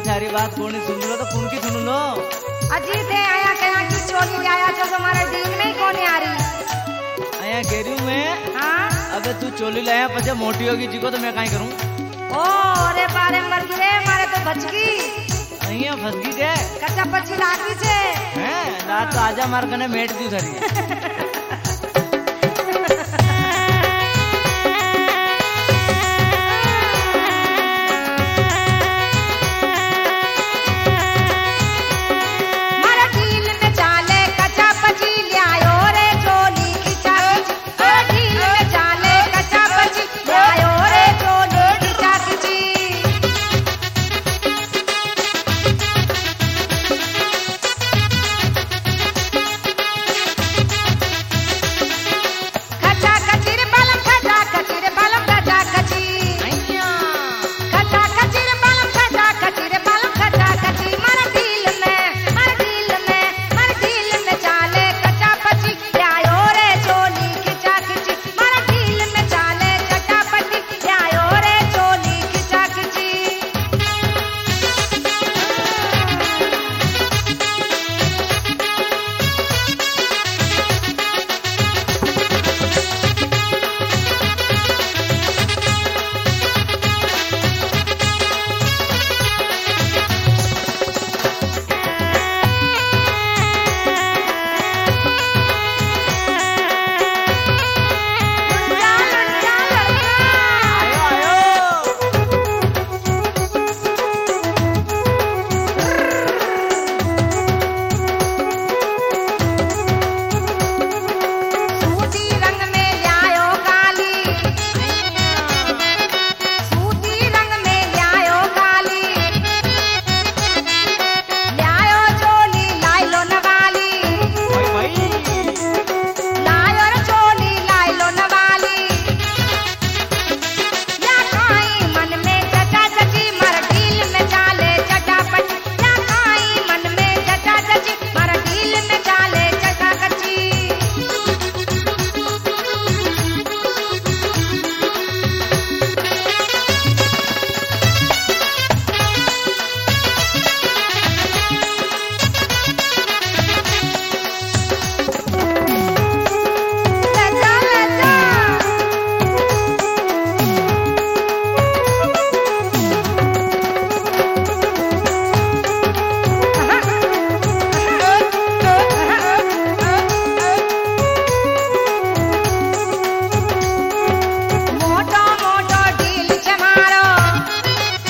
सारी बात कौन सुन लो तो कौन की सुन लो। अजी थे आया कया की चोली आया जो हमारे दिन नहीं कोने आ रही आया गेरू में। हां अबे तू चोली लाया पछे मोटी होगी जी को तो मैं काई करूं। ओ अरे बारे मर गिरे मारे तो बचकी अहिया फसगी के कच्चा पची लागी छे हैं रात तो आजा मार कने मेट दी थारी।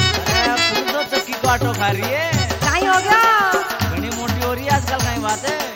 खा रही है। काई हो गया? घनी मोटी हो रही है आजकल काई बात है।